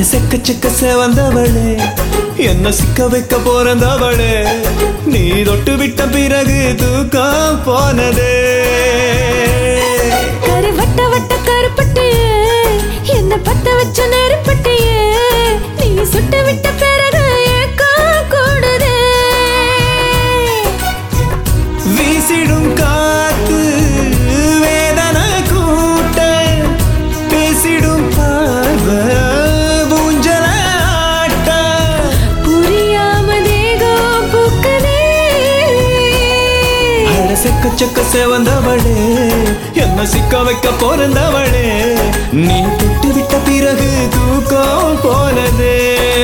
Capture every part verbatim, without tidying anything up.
செக்க செக்க செவந்தவளே என்ன சிக்க வைக்க போறந்தவளே நீ தொட்டு விட்ட பிறகு தூக்கம் போனதே கரு வட்ட வட்ட கருப்பட்டியே என்ன பத்த வச்ச நெருப்பட்டியே நீ சுட்டு விட்ட பிறகு ஏக்கம் கூடுதே வீசிடும் காத்து வேதனை கூட்ட பேசிடும் பார்வை ஊஞ்சல ஆட்ட புரியாம தேகம் பூக்குதே அட செக்க செக்க செவந்தவளே என்ன சிக்க வைக்க போறந்தவளே நீ தொட்டு விட்ட பிறகு தூக்கம் போனதே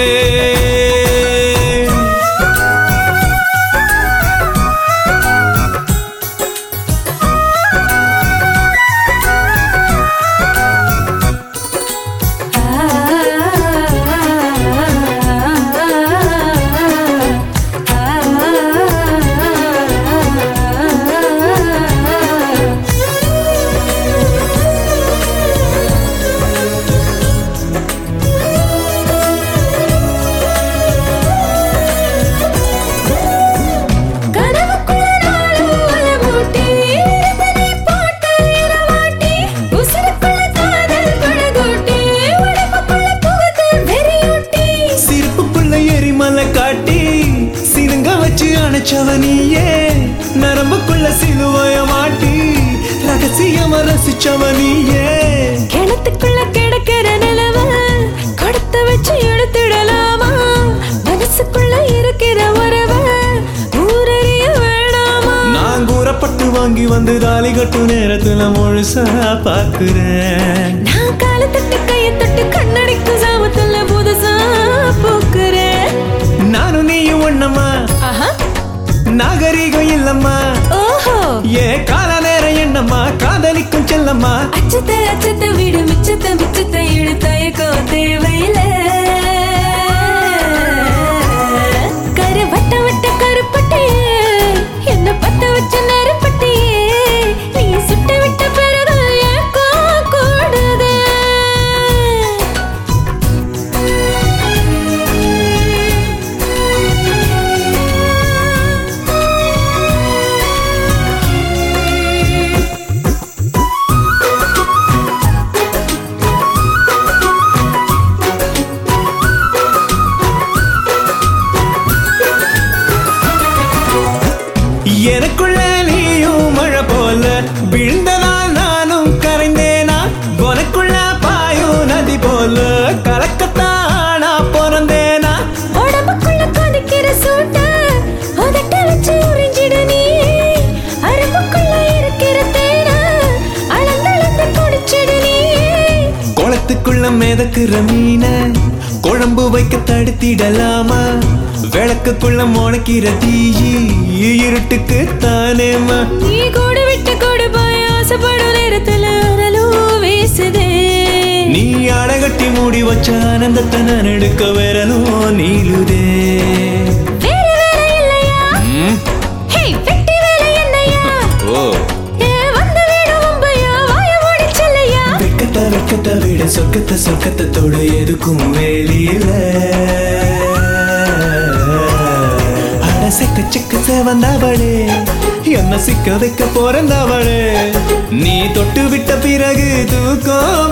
அணைச்சவனியே நரம்புக்குள்ள சிலுவைய மாட்டி ரகசியமா ரசிச்சவனியே கிணத்துக்குள்ள கிடக்கிற நிலவ கொடுத்து வச்சு எடுத்துடலாமா மனசுக்குள்ள இருக்கிற உறவ ஊரறிய வேணாமா நான் கூறப்பட்டு வாங்கி வந்து தாலி கட்டும் நேரத்துல முழுசா பாக்குறேன் நான் கால தட்டு கைய தட்டு கண்ணடிக்கு சாமத்துல புதுசா பூக்குறேன் நானும் நீயும் ஒண்ணம்மா நாகரீகம் இல்லம்மா ஓஹோ ஏ கால நேரம் என்னம்மா காதலிக்கும் செல்லம்மா அச்சத்தை அச்சத்தை வீடு மிச்சத்தை மிச்சத்தை இடு தயக்கோ தேவையில்லை கரு வட்ட வட்ட கருப்பட்டியே என்ன பத்த வச்ச நெருப்பட்டியே நீ சுட்ட விட்ட பிறகு ஏக்கம் கூடுதே எனக்குள்ள நீயும் மழை போல விழுந்தனால் நானும் கரைந்தேனா உனக்குள்ள பாயும் நதி போல கலக்கத்தானா பிறந்தேனா உடம்புக்குள்ள கொதிக்கிற சூட்ட உதட்ட வச்சு உறிஞ்சிடு நீ அரும்புக்குள்ள இருக்கிற தேன அளந்தளந்து குடிச்சிடு நீ குளத்துக்குள்ள மிதக்குற மீன குழம்பு வைக்க தடுத்திடலாமா விளக்குக்குள்ள முளைக்கிற தீயி இருட்டுக்கு தானேமா நீ கூடு விட்டு கூடு போய் ஆசைப்படும் நேரத்துல அனலும் வீசுதே நீ அடகட்டி மூடி வச்ச ஆனந்தத்தை நான் எடுக்க விரலும் நீளுதே வேற வேற இல்லையா ஹே வெட்டி வேலை என்னையா ஓ ஏ வந்து வீடு மும்பையா வாய மூடி செல்லையா வெக்கத்தை வெக்கத்தை விட சொக்கத்தை சொக்கத்தை தொட எதுக்கும் வேலியில செக்க செக்க சேவந்தவளே என்ன சிக்க வைக்க போறந்தவளே நீ தொட்டு விட்ட பிறகு தூக்கம்